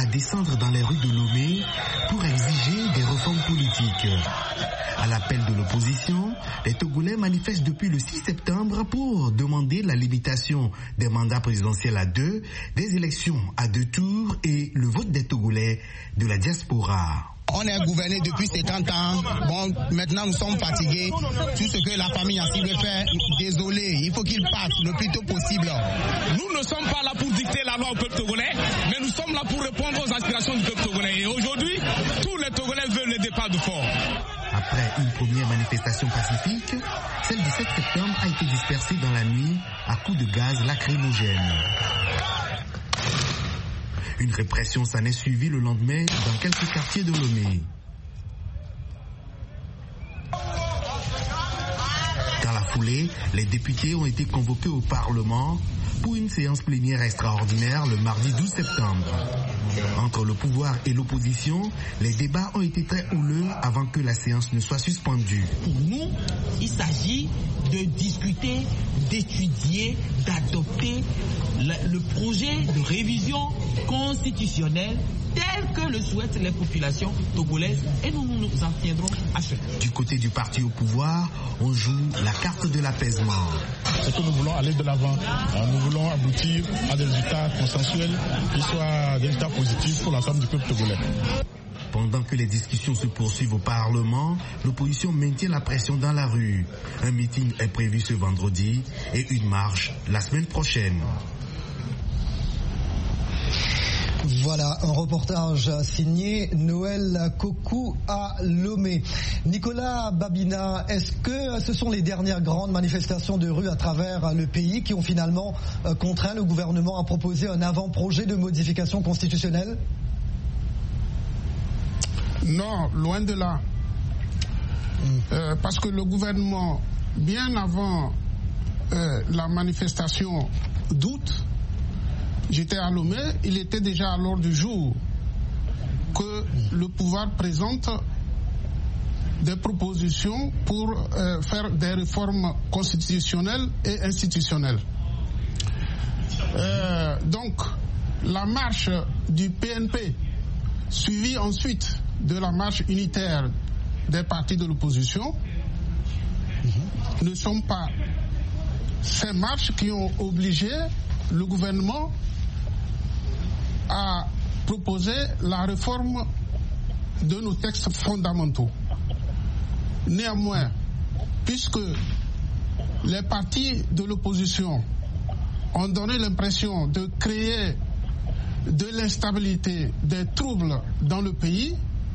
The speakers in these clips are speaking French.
descendre dans les rues de Lomé pour exiger des réformes politiques. À l'appel de l'opposition, les Togolais manifestent depuis le 6 septembre pour demander la limitation des mandats présidentiels à 2, des élections à 2 tours et le vote des Togolais de la diaspora. On est gouverné depuis ces 30 ans. Bon, maintenant nous sommes fatigués. Tout ce que la famille ainsi veut faire, désolé, il faut qu'il parte le plus tôt possible. Nous ne sommes pas là pour dicter la loi au peuple togolais, mais nous sommes là pour répondre aux aspirations du peuple togolais. Et aujourd'hui, tous les Togolais veulent le départ de Faure. Après une première manifestation pacifique, celle du 7 septembre a été dispersée dans la nuit à coups de gaz lacrymogène. Une répression s'en est suivie le lendemain dans quelques quartiers de Lomé. Dans la foulée, les députés ont été convoqués au Parlement pour une séance plénière extraordinaire le mardi 12 septembre. Entre le pouvoir et l'opposition, les débats ont été très houleux avant que la séance ne soit suspendue. Pour nous, il s'agit de discuter, d'étudier, d'adopter le projet de révision constitutionnelle tel que le souhaitent les populations togolaises et nous nous en tiendrons à ce. Du côté du parti au pouvoir, on joue la carte de l'apaisement. C'est que nous voulons aller de l'avant. Nous voulons aboutir à des résultats consensuels qui soient des résultats positifs pour l'ensemble du peuple togolais. Pendant que les discussions se poursuivent au Parlement, l'opposition maintient la pression dans la rue. Un meeting est prévu ce vendredi et une marche la semaine prochaine. Voilà, un reportage signé Noël Kokou à Lomé. Nicolas Babina, est-ce que ce sont les dernières grandes manifestations de rue à travers le pays qui ont finalement contraint le gouvernement à proposer un avant-projet de modification constitutionnelle ? Non, loin de là. Parce que le gouvernement, bien avant la manifestation d'août, j'étais à Lomé, il était déjà à l'ordre du jour que le pouvoir présente des propositions pour faire des réformes constitutionnelles et institutionnelles. Donc, la marche du PNP, suivie ensuite de la marche unitaire des partis de l'opposition, ne sont pas ces marches qui ont obligé le gouvernement à proposer la réforme de nos textes fondamentaux. Néanmoins, puisque les partis de l'opposition ont donné l'impression de créer de l'instabilité, des troubles dans le pays,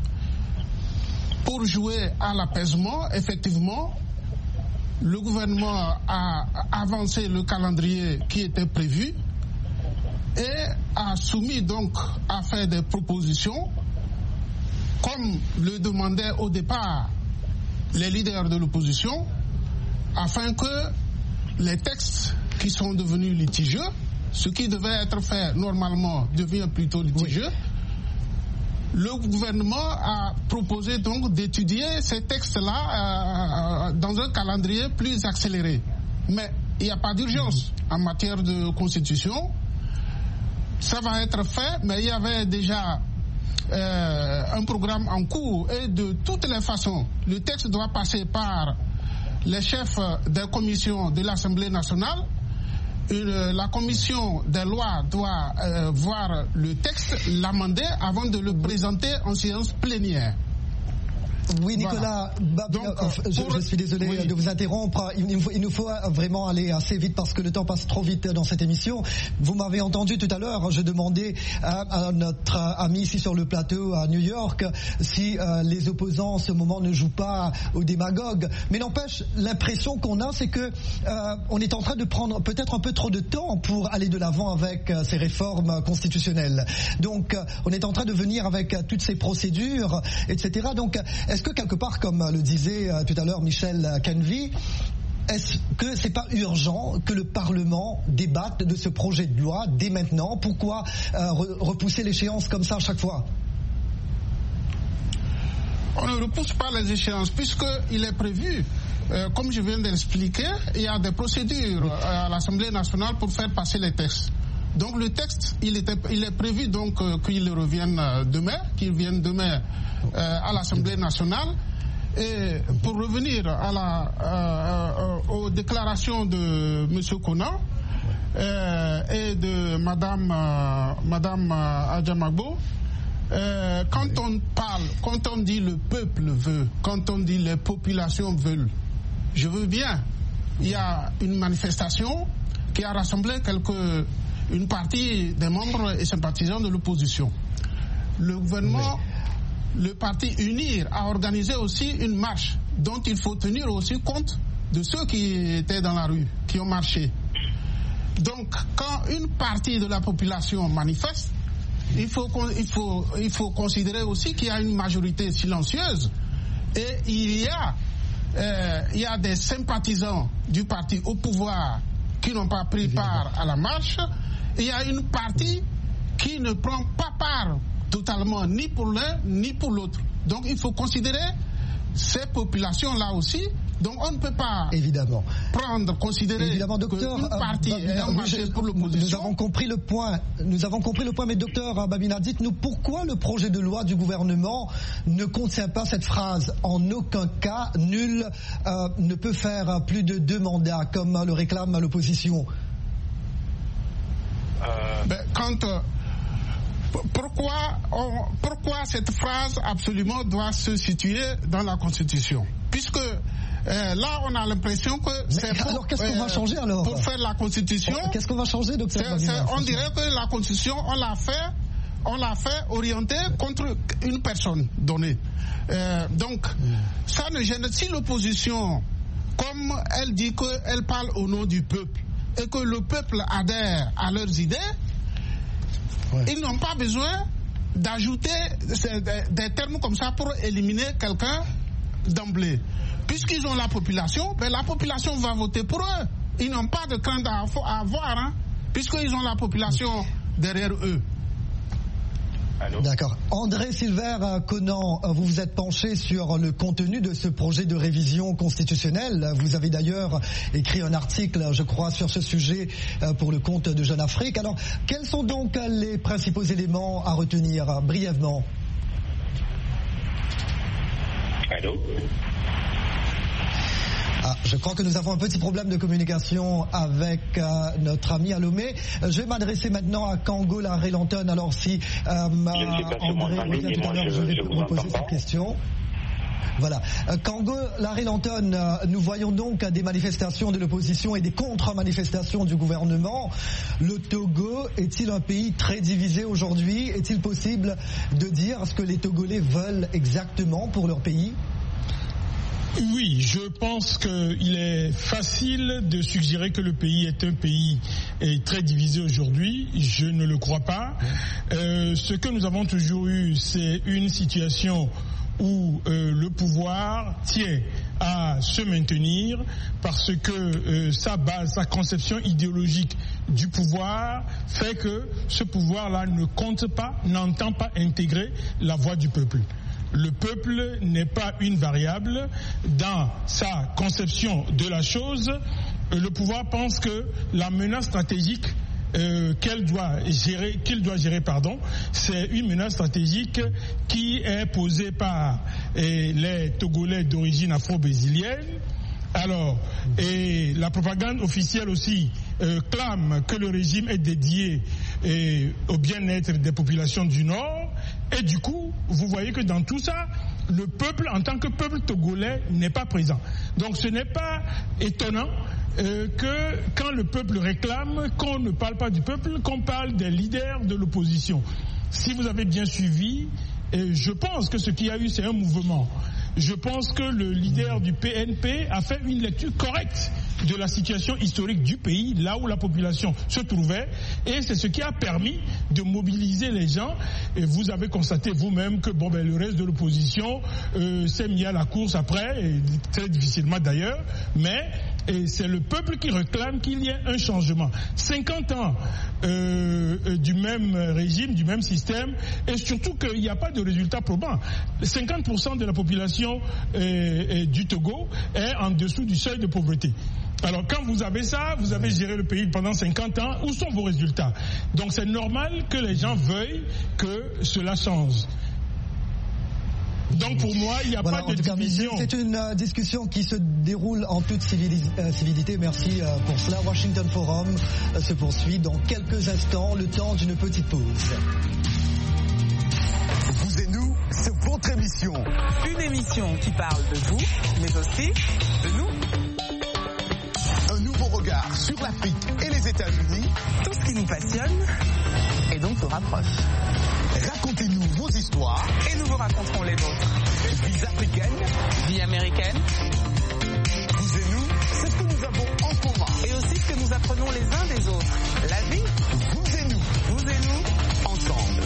pour jouer à l'apaisement, effectivement, le gouvernement a avancé le calendrier qui était prévu et a soumis donc à faire des propositions, comme le demandaient au départ les leaders de l'opposition, afin que les textes qui sont devenus litigieux, ce qui devait être fait normalement devient plutôt litigieux. Le gouvernement a proposé donc d'étudier ces textes-là dans un calendrier plus accéléré. Mais il n'y a pas d'urgence en matière de constitution. Ça va être fait, mais il y avait déjà un programme en cours et de toutes les façons, le texte doit passer par les chefs des commissions de l'Assemblée nationale. La commission des lois doit voir le texte, l'amender avant de le présenter en séance plénière. Oui, Nicolas, voilà. Je suis désolé de vous interrompre. Il nous faut vraiment aller assez vite parce que le temps passe trop vite dans cette émission. Vous m'avez entendu tout à l'heure, je demandais à notre ami ici sur le plateau à New York si les opposants en ce moment ne jouent pas aux démagogues. Mais n'empêche, l'impression qu'on a, c'est que on est en train de prendre peut-être un peu trop de temps pour aller de l'avant avec ces réformes constitutionnelles. Donc, on est en train de venir avec toutes ces procédures, etc. Donc, est-ce que quelque part, comme le disait tout à l'heure Michel Canvy, est-ce que c'est pas urgent que le Parlement débatte de ce projet de loi dès maintenant? Pourquoi repousser l'échéance comme ça à chaque fois? On ne repousse pas les échéances puisqu'il est prévu, comme je viens de l'expliquer, il y a des procédures à l'Assemblée nationale pour faire passer les textes. Donc le texte, il est prévu donc qu'il revienne demain, qu'il vienne demain à l'Assemblée nationale. Et pour revenir aux déclarations de M. Konan et de Madame Adjamagbo, quand on dit le peuple veut, quand on dit les populations veulent, je veux bien. Il y a une manifestation qui a rassemblé une partie des membres et sympathisants de l'opposition. Le gouvernement, le parti UNIR, a organisé aussi une marche dont il faut tenir aussi compte de ceux qui étaient dans la rue, qui ont marché. Donc, quand une partie de la population manifeste, il faut considérer aussi qu'il y a une majorité silencieuse et il y a des sympathisants du parti au pouvoir qui n'ont pas pris part à la marche. Il y a une partie qui ne prend pas part totalement ni pour l'un ni pour l'autre. Donc il faut considérer ces populations-là aussi. Donc on ne peut pas considérer qu'une partie est en marche pour l'opposition. Nous avons compris le point, mais docteur Babina, dites-nous pourquoi le projet de loi du gouvernement ne contient pas cette phrase: en aucun cas, nul ne peut faire plus de 2 mandats, comme le réclame l'opposition. Pourquoi cette phrase absolument doit se situer dans la Constitution? Puisque là, on a l'impression que c'est alors qu'est-ce qu'on va changer alors pour faire la Constitution. Qu'est-ce qu'on va changer, docteur? On dirait que la Constitution, on l'a fait orienter contre une personne donnée. Donc, ça ne gêne. Si l'opposition, comme elle dit qu'elle parle au nom du peuple et que le peuple adhère à leurs idées, ils n'ont pas besoin d'ajouter des termes comme ça pour éliminer quelqu'un d'emblée. Puisqu'ils ont la population, la population va voter pour eux. Ils n'ont pas de crainte à avoir, puisqu'ils ont la population derrière eux. Allô? D'accord. André Silver Konan, vous vous êtes penché sur le contenu de ce projet de révision constitutionnelle. Vous avez d'ailleurs écrit un article, je crois, sur ce sujet pour le compte de Jeune Afrique. Alors, quels sont donc les principaux éléments à retenir brièvement? Allô? Je crois que nous avons un petit problème de communication avec notre ami Alomé. Je vais m'adresser maintenant à Kango Laré-Lanton. Alors si André revient tout à l'heure, je vais vous poser cette question. Voilà. Kango Laré-Lanton, nous voyons donc des manifestations de l'opposition et des contre-manifestations du gouvernement. Le Togo est-il un pays très divisé aujourd'hui? Est-il possible de dire ce que les Togolais veulent exactement pour leur pays? Oui, je pense qu'il est facile de suggérer que le pays est un pays très divisé aujourd'hui. Je ne le crois pas. Ce que nous avons toujours eu, c'est une situation où le pouvoir tient à se maintenir parce que sa base, sa conception idéologique du pouvoir fait que ce pouvoir-là ne compte pas, n'entend pas intégrer la voix du peuple. Le peuple n'est pas une variable dans sa conception de la chose. Le pouvoir pense que la menace stratégique qu'il doit gérer, c'est une menace stratégique qui est posée par les Togolais d'origine afro-brésilienne. Alors, et la propagande officielle aussi clame que le régime est dédié au bien-être des populations du Nord. Et du coup, vous voyez que dans tout ça, le peuple, en tant que peuple togolais, n'est pas présent. Donc ce n'est pas étonnant que quand le peuple réclame, qu'on ne parle pas du peuple, qu'on parle des leaders de l'opposition. Si vous avez bien suivi, je pense que ce qu'il y a eu, c'est un mouvement. Je pense que le leader du PNP a fait une lecture correcte de la situation historique du pays, là où la population se trouvait, et c'est ce qui a permis de mobiliser les gens. Et vous avez constaté vous-même que le reste de l'opposition s'est mis à la course après, et très difficilement d'ailleurs, mais c'est le peuple qui réclame qu'il y ait un changement. 50 ans du même régime, du même système, et surtout qu'il n'y a pas de résultat probant. 50% de la population du Togo est en dessous du seuil de pauvreté. Alors quand vous avez ça, vous avez géré le pays pendant 50 ans, où sont vos résultats? Donc c'est normal que les gens veuillent que cela change. Donc pour moi, il n'y a pas de division. C'est une discussion qui se déroule en toute civilité. Merci pour cela. Washington Forum se poursuit dans quelques instants, le temps d'une petite pause. Vous et nous, c'est votre émission. Une émission qui parle de vous, mais aussi de nous. Un nouveau regard sur l'Afrique et les États-Unis. Tout ce qui nous passionne et donc nous rapproche. Racontez-nous vos histoires. Et nous vous raconterons les vôtres. Vie africaine. Vie américaine. Vous et nous, c'est ce que nous avons en commun. Et aussi ce que nous apprenons les uns des autres. La vie. Vous et nous. Vous et nous. Ensemble.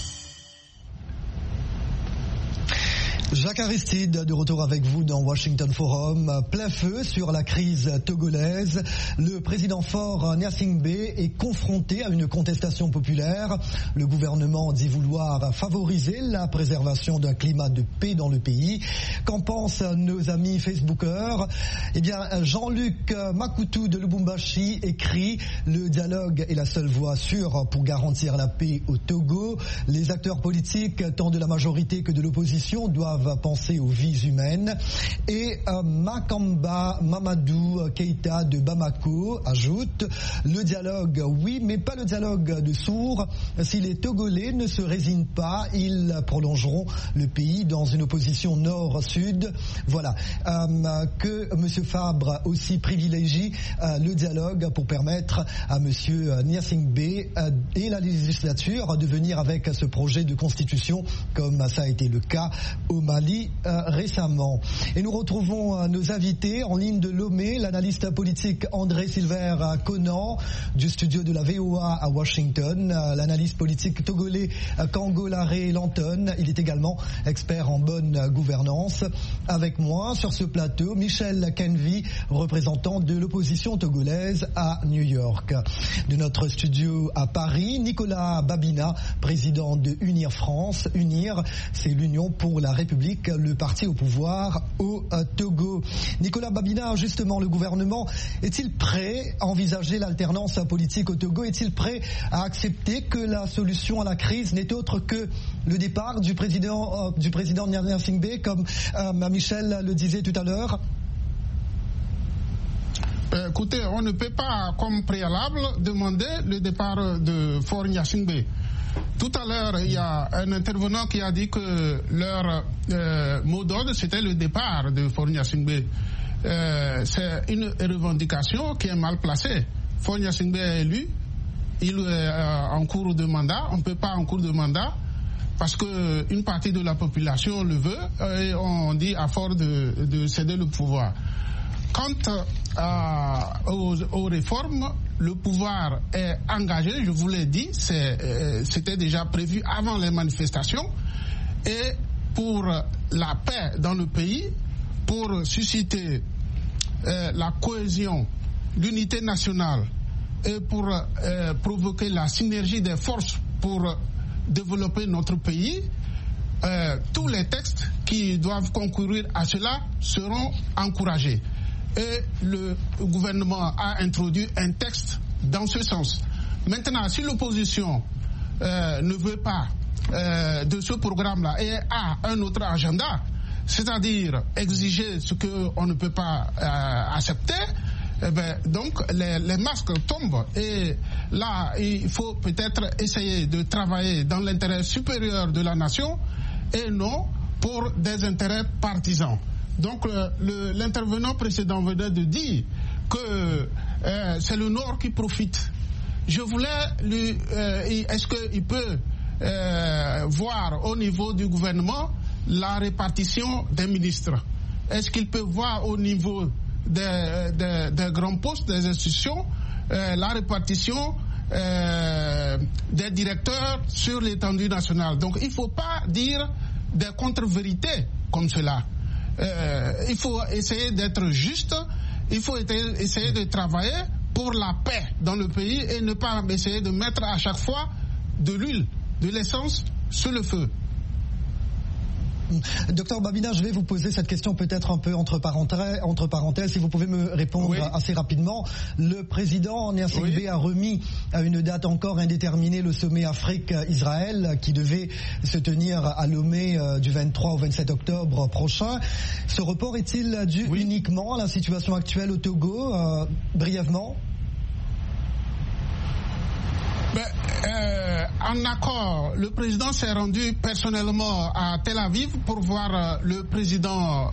Jacques Aristide, de retour avec vous dans Washington Forum. Plein feu sur la crise togolaise. Le président fort Gnassingbé est confronté à une contestation populaire. Le gouvernement dit vouloir favoriser la préservation d'un climat de paix dans le pays. Qu'en pensent nos amis Facebookers? Eh bien, Jean-Luc Makoutou de Lubumbashi écrit « Le dialogue est la seule voie sûre pour garantir la paix au Togo. Les acteurs politiques, tant de la majorité que de l'opposition, doivent penser aux vies humaines. » Et Makamba Mamadou Keita de Bamako ajoute « Le dialogue, oui, mais pas le dialogue de sourds. Si les Togolais ne se résignent pas, ils prolongeront le pays dans une opposition nord-sud. » Voilà. Que M. Fabre aussi privilégie le dialogue pour permettre à M. Gnassingbé et la législature de venir avec ce projet de constitution, comme ça a été le cas au Mali récemment. Et nous retrouvons nos invités en ligne de Lomé, l'analyste politique André Silver Conan du studio de la VOA à Washington, l'analyste politique togolais Kangolaré Lanton, il est également expert en bonne gouvernance. Avec moi sur ce plateau, Michel Kenvi, représentant de l'opposition togolaise à New York. De notre studio à Paris, Nicolas Babina, président de Unir France. Unir, c'est l'Union pour la République, le parti au pouvoir au Togo. Nicolas Babina, justement, le gouvernement est-il prêt à envisager l'alternance politique au Togo? Est-il prêt à accepter que la solution à la crise n'est autre que le départ du président Gnassingbé, comme Michel le disait tout à l'heure? Écoutez, on ne peut pas, comme préalable, demander le départ de Faure Gnassingbé. Tout à l'heure, il y a un intervenant qui a dit que leur mot d'ordre, c'était le départ de Faure Gnassingbé. C'est une revendication qui est mal placée. Faure Gnassingbé est élu, il est en cours de mandat, on ne peut pas en cours de mandat, parce qu'une partie de la population le veut, et on dit à force de céder le pouvoir. Quant aux réformes, le pouvoir est engagé, je vous l'ai dit, c'était déjà prévu avant les manifestations. Et pour la paix dans le pays, pour susciter la cohésion, l'unité nationale et pour provoquer la synergie des forces pour développer notre pays, tous les textes qui doivent concourir à cela seront encouragés. Et le gouvernement a introduit un texte dans ce sens. Maintenant, si l'opposition ne veut pas de ce programme-là et a un autre agenda, c'est-à-dire exiger ce qu'on ne peut pas accepter, eh bien, donc les masques tombent. Et là, il faut peut-être essayer de travailler dans l'intérêt supérieur de la nation et non pour des intérêts partisans. Donc l'intervenant précédent venait de dire que c'est le Nord qui profite. Je voulais lui... est-ce qu'il peut voir au niveau du gouvernement la répartition des ministres? Est-ce qu'il peut voir au niveau des grands postes, des institutions, la répartition des directeurs sur l'étendue nationale? Donc il ne faut pas dire des contre-vérités comme cela. Il faut essayer d'être juste, il faut essayer de travailler pour la paix dans le pays et ne pas essayer de mettre à chaque fois de l'huile, de l'essence sur le feu. Docteur Babina, je vais vous poser cette question peut-être un peu entre parenthèses, si vous pouvez me répondre assez rapidement. Le président Gnassingbé a remis à une date encore indéterminée le sommet Afrique-Israël qui devait se tenir à Lomé du 23 au 27 octobre prochain. Ce report est-il dû uniquement à la situation actuelle au Togo, brièvement? En accord, le président s'est rendu personnellement à Tel Aviv pour voir le président,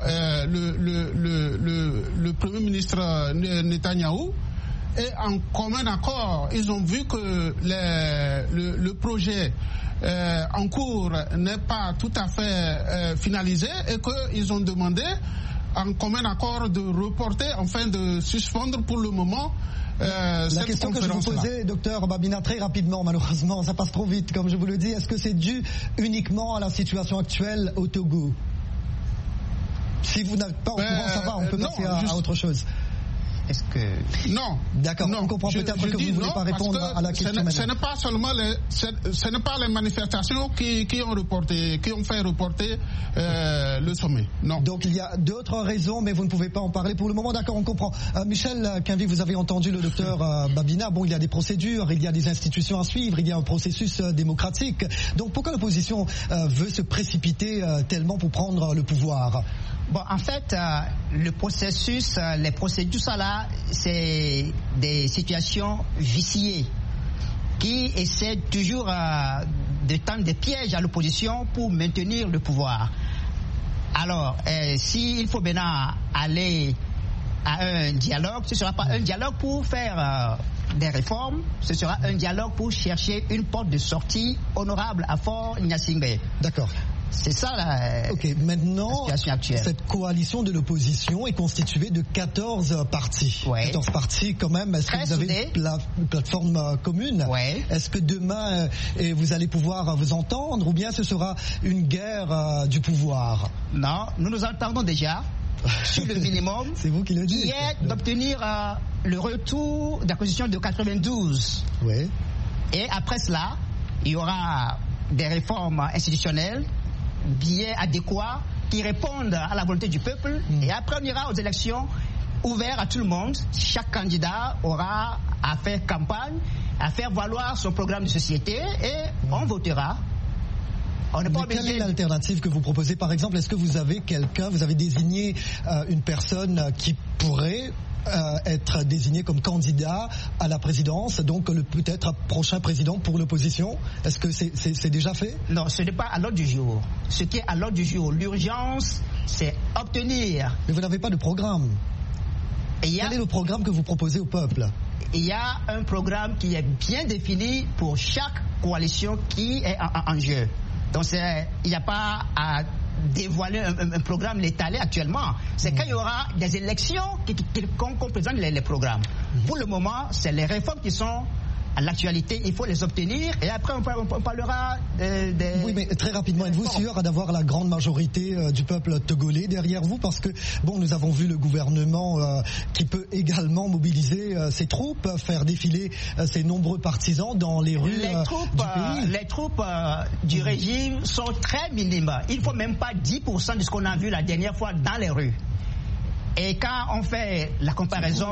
le premier ministre Netanyahou, et en commun accord, ils ont vu que le projet en cours n'est pas tout à fait finalisé et qu'ils ont demandé en commun accord de reporter, enfin de suspendre pour le moment. La question que je vous posais, docteur Babina, très rapidement, malheureusement, ça passe trop vite, comme je vous le dis, est-ce que c'est dû uniquement à la situation actuelle au Togo? Si vous n'êtes pas au courant, ça va, on peut passer à autre chose. Est-ce que... Non. D'accord, on comprend peut-être que vous ne voulez pas répondre à la question. Ce n'est pas seulement ce n'est pas les manifestations qui ont fait reporter le sommet. Non. Donc il y a d'autres raisons, mais vous ne pouvez pas en parler pour le moment. D'accord, on comprend. Michel Quinville, vous avez entendu le docteur Babina. Bon, il y a des procédures, il y a des institutions à suivre, il y a un processus démocratique. Donc pourquoi l'opposition veut se précipiter tellement pour prendre le pouvoir? Bon, en fait, le processus, les procédures, ça là, c'est des situations viciées qui essaient toujours de tendre des pièges à l'opposition pour maintenir le pouvoir. Alors, s'il faut maintenant aller à un dialogue, ce ne sera pas un dialogue pour faire des réformes, ce sera un dialogue pour chercher une porte de sortie honorable à Fort Gnassingbé. D'accord. C'est ça la situation actuelle. Cette coalition de l'opposition est constituée de 14 partis. 14 partis quand même. Est-ce que vous avez une plateforme commune? Est-ce que demain vous allez pouvoir vous entendre ou bien ce sera une guerre du pouvoir? Non, nous nous entendons déjà sur le minimum. C'est vous qui le dites. Qui est d'obtenir le retour de la Constitution de 92. Et après cela, il y aura des réformes institutionnelles bien adéquats qui répondent à la volonté du peuple. Et après, on ira aux élections ouvertes à tout le monde. Chaque candidat aura à faire campagne, à faire valoir son programme de société et on votera. Mais quelle est l'alternative que vous proposez? Par exemple, est-ce que vous avez vous avez désigné une personne qui pourrait être désigné comme candidat à la présidence, donc le peut-être prochain président pour l'opposition? Est-ce que c'est déjà fait? Non, ce n'est pas à l'ordre du jour. Ce qui est à l'ordre du jour, l'urgence, c'est obtenir... Mais vous n'avez pas de programme. Quel est le programme que vous proposez au peuple? Il y a un programme qui est bien défini pour chaque coalition qui est en jeu. Donc il n'y a pas à dévoiler un programme, l'étaler actuellement. C'est quand il y aura des élections qu'on présente les programmes. Pour le moment, c'est les réformes qui sont à l'actualité, il faut les obtenir et après on parlera des... Oui, mais très rapidement, êtes-vous sûr d'avoir la grande majorité du peuple togolais derrière vous? Parce que, bon, nous avons vu le gouvernement qui peut également mobiliser ses troupes, faire défiler ses nombreux partisans dans les rues du pays. Les troupes du régime sont très minimes. Il ne faut même pas 10% de ce qu'on a vu la dernière fois dans les rues. Et quand on fait la comparaison,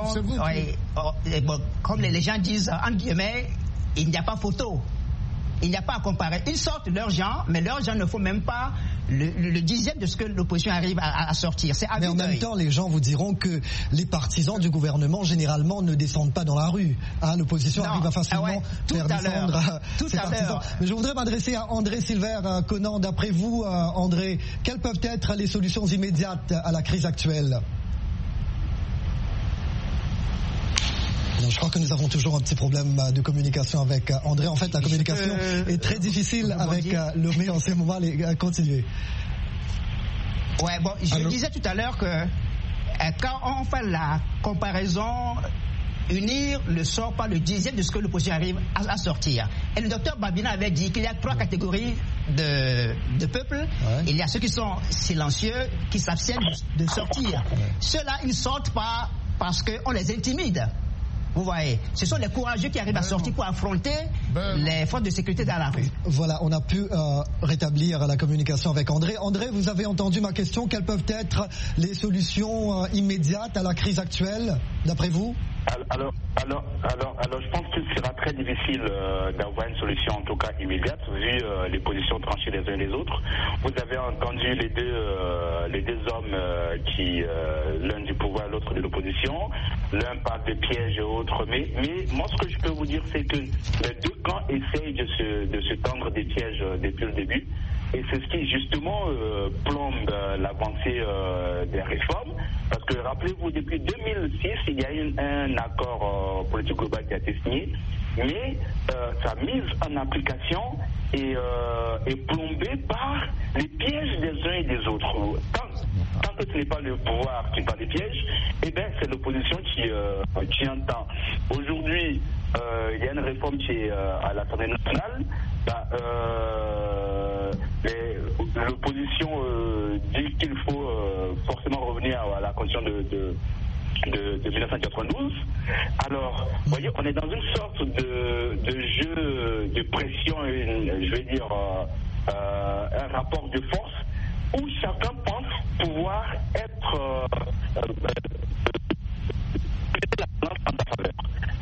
comme les gens disent, entre guillemets, il n'y a pas photo. Il n'y a pas à comparer. Ils sortent leurs gens, mais leurs gens ne font même pas le dixième de ce que l'opposition arrive à sortir. Mais en même temps, les gens vous diront que les partisans du gouvernement, généralement, ne descendent pas dans la rue. L'opposition arrive à facilement faire descendre ses partisans. Mais je voudrais m'adresser à André Silver Conan. D'après vous, André, quelles peuvent être les solutions immédiates à la crise actuelle? Je crois que nous avons toujours un petit problème de communication avec André. En fait, la communication est très difficile avec Lomé en ce moment. Continuez. Ouais, bon, je disais tout à l'heure que quand on fait la comparaison, unir ne sort pas le dixième de ce que l'opposition arrive à sortir. Et le docteur Babina avait dit qu'il y a 3 catégories de peuples. Il y a ceux qui sont silencieux, qui s'abstiennent de sortir. Ceux-là, ils ne sortent pas parce qu'on les intimide. Vous voyez, ce sont les courageux qui arrivent à sortir pour affronter les forces de sécurité dans la rue. Voilà, on a pu rétablir la communication avec André. André, vous avez entendu ma question. Quelles peuvent être les solutions immédiates à la crise actuelle, d'après vous ? Alors, je pense qu'il sera très difficile d'avoir une solution, en tout cas immédiate, vu les positions tranchées les uns et les autres. Vous avez entendu les deux hommes qui, l'un du pouvoir, l'autre de l'opposition. L'un parle de pièges et l'autre. Mais moi, ce que je peux vous dire, c'est que les deux camps essayent de se tendre des pièges depuis le début. Et c'est ce qui, justement, plombe l'avancée des réformes. Parce que, rappelez-vous, depuis 2006, il y a eu un accord politique global qui a été signé. Mais sa mise en application est plombée par les pièges des uns et des autres. Tant que ce n'est pas le pouvoir qui parle des pièges, eh bien, c'est l'opposition qui entend. Aujourd'hui, il y a une réforme qui est à l'Assemblée nationale. L'opposition dit qu'il faut forcément revenir à la constitution de 1992. Alors, vous voyez, on est dans une sorte de jeu de pression, je vais dire un rapport de force où chacun pense pouvoir être la balance en sa faveur.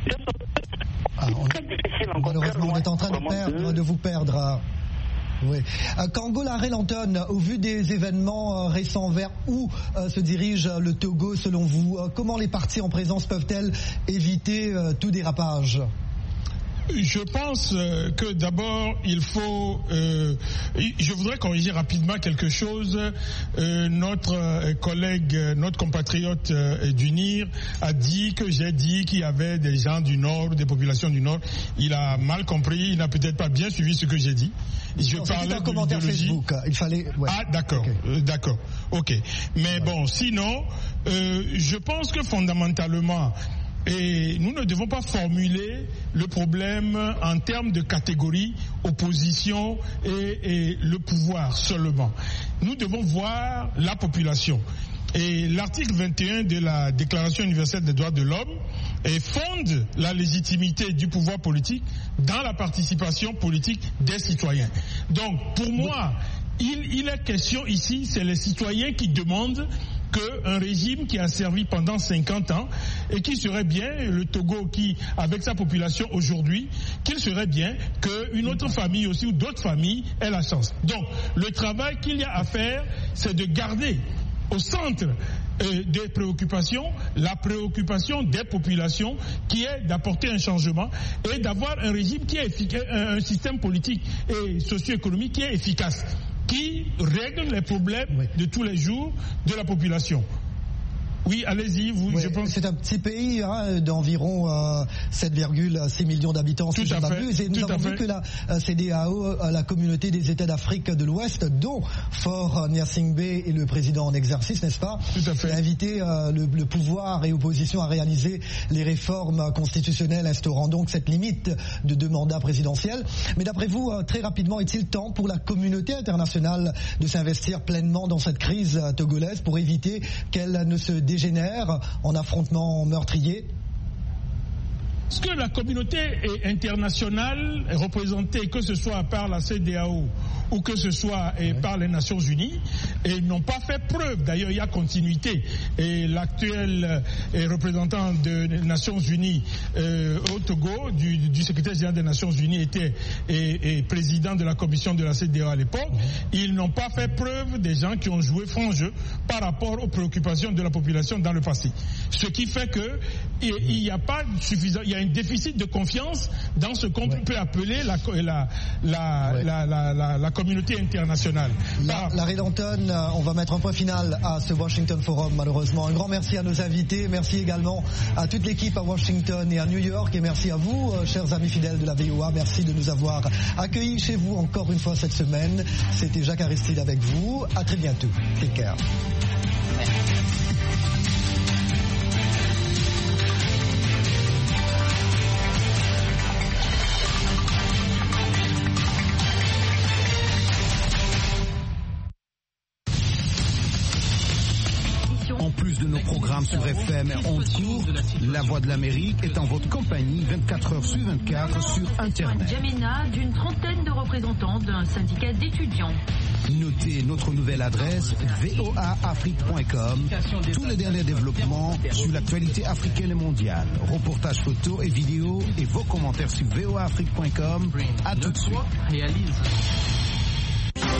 Malheureusement, on est en train de vous perdre. Oui. Kango Laré-Lanton, au vu des événements récents, vers où se dirige le Togo selon vous? Comment les partis en présence peuvent-elles éviter tout dérapage? Je pense que d'abord il faut. Je voudrais corriger rapidement quelque chose. Notre collègue, notre compatriote d'UNIR a dit que j'ai dit qu'il y avait des gens du Nord, des populations du Nord. Il a mal compris. Il n'a peut-être pas bien suivi ce que j'ai dit. Je parlais un commentaire Facebook. Il fallait. Ouais. Ah d'accord, okay. D'accord. Ok. Mais bon, sinon, je pense que fondamentalement. Et nous ne devons pas formuler le problème en termes de catégorie, opposition et le pouvoir seulement. Nous devons voir la population. Et l'article 21 de la Déclaration universelle des droits de l'homme fonde la légitimité du pouvoir politique dans la participation politique des citoyens. Donc, pour moi, il est question ici, c'est les citoyens qui demandent qu'un régime qui a servi pendant 50 ans et qui serait bien, le Togo qui, avec sa population aujourd'hui, qu'il serait bien qu'une autre famille aussi ou d'autres familles aient la chance. Donc, le travail qu'il y a à faire, c'est de garder au centre des préoccupations, la préoccupation des populations qui est d'apporter un changement et d'avoir un régime qui est efficace, un système politique et socio-économique qui est efficace, qui règle les problèmes de tous les jours de la population. Oui, allez-y, je pense. C'est un petit pays d'environ 7,6 millions d'habitants, si je ne m'abuse. Et nous avons vu que la CEDEAO, la communauté des États d'Afrique de l'Ouest, dont Faure Gnassingbé est le président en exercice, n'est-ce pas, a invité le pouvoir et l'opposition à réaliser les réformes constitutionnelles instaurant donc cette limite de 2 mandats présidentiels. Mais d'après vous, très rapidement, est-il temps pour la communauté internationale de s'investir pleinement dans cette crise togolaise pour éviter qu'elle ne se dégénère en affrontement meurtrier? Est-ce que la communauté internationale est représentée, que ce soit par la CEDEAO ou que ce soit par les Nations Unies, et n'ont pas fait preuve, d'ailleurs il y a continuité, et l'actuel représentant des Nations Unies au Togo, du secrétaire général des Nations Unies, était président de la commission de la CEDEAO à l'époque, ils n'ont pas fait preuve des gens qui ont joué franc jeu par rapport aux préoccupations de la population dans le passé. Ce qui fait que il n'y a pas suffisant, il y a un déficit de confiance dans ce qu'on peut appeler la communauté internationale. Larry Lanton, on va mettre un point final à ce Washington Forum, malheureusement. Un grand merci à nos invités, merci également à toute l'équipe à Washington et à New York, et merci à vous, chers amis fidèles de la VOA, merci de nous avoir accueillis chez vous encore une fois cette semaine. C'était Jacques Aristide avec vous, à très bientôt. Take care. En plus plus de nos programmes sur FM et ondes courtes, La Voix de l'Amérique est en votre compagnie 24 heures sur 24 sur Internet. Djamena d'une trentaine de représentants d'un syndicat d'étudiants. Notez notre nouvelle adresse voaafrique.com. Tous les derniers développements sur l'actualité africaine et mondiale. Reportages photos et vidéos et vos commentaires sur voaafrique.com. À tout de suite.